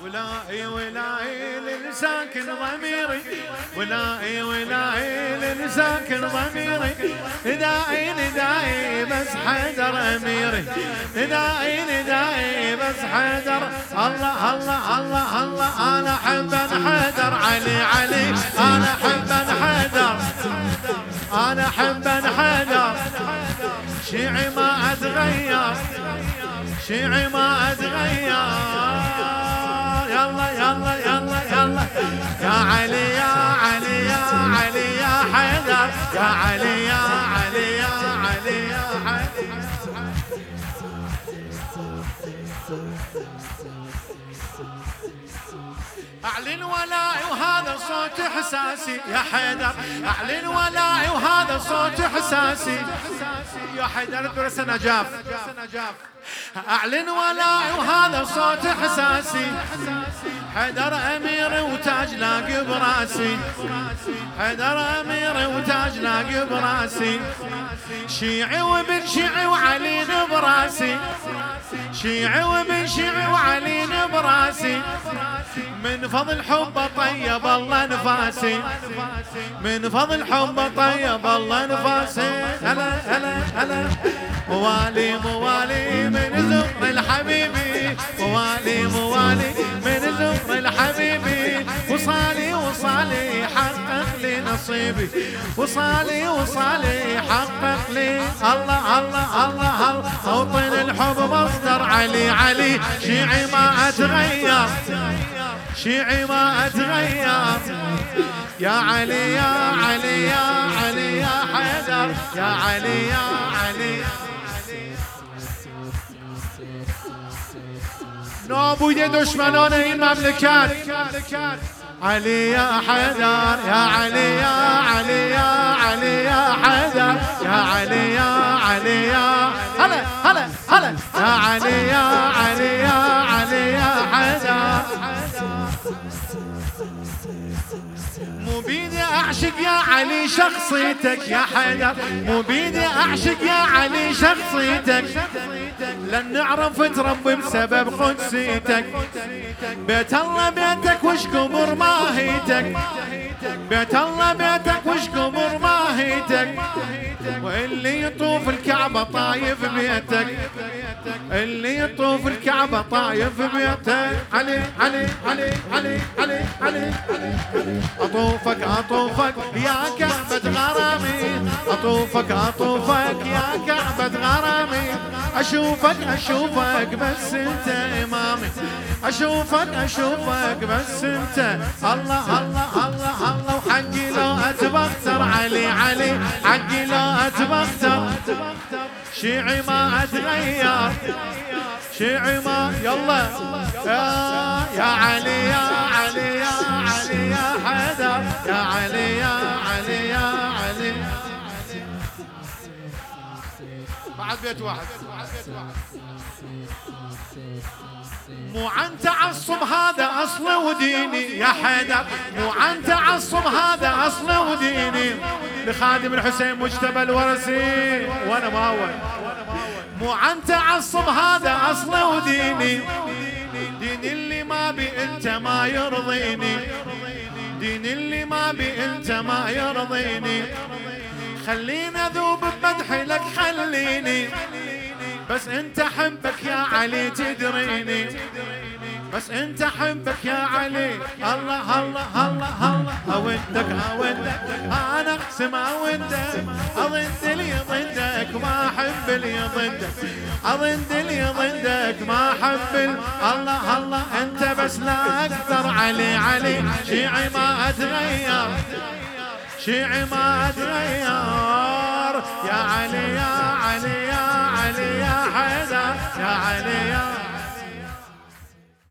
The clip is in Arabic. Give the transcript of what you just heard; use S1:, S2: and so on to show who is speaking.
S1: ولائي ولائي للساكن ضميري، ولائي ولائي للساكن ضميري، ندائي ندائي بس حيدر أميري، ندائي ندائي بس حيدر. الله الله الله الله، أنا أحب حيدر، علي علي أنا أحب حيدر، أنا أحب حيدر. شيعي ما أتغير، شيعي ما أتغير. يلا يلا يلا يلا يا علي يا علي يا علي يا حيدر، يا علي يا علي يا علي يا علي. أعلن ولائي وهذا صوت إحساسي يا حيدر، أعلن ولائي وهذا صوت إحساسي يا حيدر. درس نجاف، أعلن ولائي وهذا صوت إحساسي. حيدر أميري وتاج لاقي براسي، حيدر أميري وتاج لاقي براسي. شيعي وابن شيعي وعلي براسي، شيعي وابن شيعي وعلي براسي. من فضل حبه طيب الله نفاسي، من فضل حبه طيب الله نفاسي. هلا هلا هلا موالي موالي من زهر الحبيبي، موالي موالي من زهر الحبيبي. وصالي وصالي حقق لي نصيبي، وصالي وصالي حقق لي. الله الله الله الله، موطن الحب مصدر علي علي. شيعي ما أتغير، شيعي ما أتغير. يا علي يا علي يا علي يا حيدر، يا علي يا علي. نابود دشمنان این مملکت. علي يا حيدر، يا علي يا علي يا علي يا حيدر، يا علي يا علي يا هلا هلا هلا، يا علي يا علي يا علي يا حيدر. مو بيدي أعشق يا علي شخصيتك يا حيدر، مو بيدي أعشق يا علي شخصيتك. لن نعرف تربي بسبب قدسيتك. بيت الله بيتك وش كبر ماهيتك، بيت الله بيتك وش كبر ماهيتك. واللي يطوف الكعبة طايف بيتك، اللي يطوف الكعبة طايف بيتك. علي علي علي علي علي علي، أطوفك أطوفك يا كعبة غرامي، أطوفك أطوفك يا كعبة غرامي. أشوفك أشوفك بس أنت إمامي، أشوفك أشوفك بس أنت. الله الله الله الله، وحقي لو أتبختر علي علي، حقي لو أتبختر. شيعي ما أتغير، شيعي ما. يلا يا علي يا علي يا علي يا حيدر، يا علي يا علي يا علي. بعد بيت واحد. مو عن تعصب هذا أصل وديني يا حيدر، مو عن تعصب هذا أصل وديني. لخادم الحسين مجتبى الورسي وأنا ماول. مو عن تعصب هذا أصل وديني، دين اللي ما بي أنت ما يرضيني، دين اللي ما بي أنت ما يرضيني. خليني أذوب بمدحي لك خليني، بس أنت حبك يا علي تدريني، بس أنت حبك يا علي. الله الله الله الله، أودك أودك أنا أقسم أودك، أضد لي ضدك ما أحب لي ضدك، أضد لي ضدك ما أحب. الله الله أنت بس لا أقدر علي علي. شيعي ما أتغير، شيعي ما أتغير. يا علي يا علي يا علي يا حيدر، يا علي يا